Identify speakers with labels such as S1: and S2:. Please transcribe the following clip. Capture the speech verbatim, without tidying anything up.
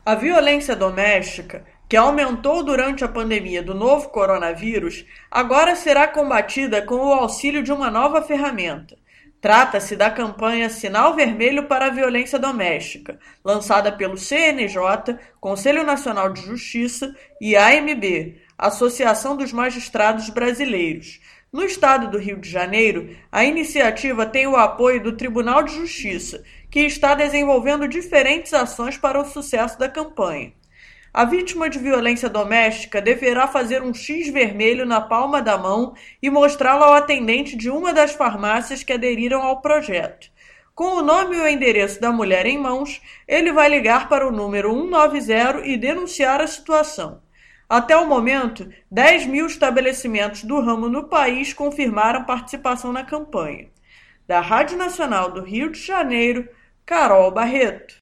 S1: A violência doméstica, que aumentou durante a pandemia do novo coronavírus, agora será combatida com o auxílio de uma nova ferramenta. Trata-se da campanha Sinal Vermelho para a Violência Doméstica, lançada pelo C N J, Conselho Nacional de Justiça, e A M B, Associação dos Magistrados Brasileiros. No estado do Rio de Janeiro, a iniciativa tem o apoio do Tribunal de Justiça, que está desenvolvendo diferentes ações para o sucesso da campanha. A vítima de violência doméstica deverá fazer um X vermelho na palma da mão e mostrá-lo ao atendente de uma das farmácias que aderiram ao projeto. Com o nome e o endereço da mulher em mãos, ele vai ligar para o número cento e noventa e denunciar a situação. Até o momento, dez mil estabelecimentos do ramo no país confirmaram participação na campanha. Da Rádio Nacional do Rio de Janeiro, Carol Barreto.